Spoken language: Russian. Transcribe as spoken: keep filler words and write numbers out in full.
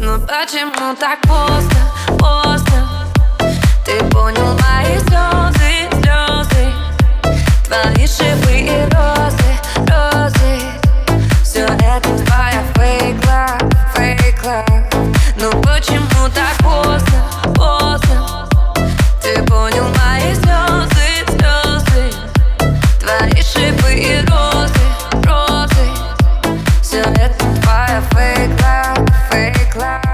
Но почему так поздно, поздно? Ты понял мои слезы, слезы, твои шипы и розы, розы. Все это твоя fake love, fake love. Но почему так поздно, поздно? Ты понял мои слезы, слезы, твои шипы и розы, розы. Все это твоя fake love, fake love.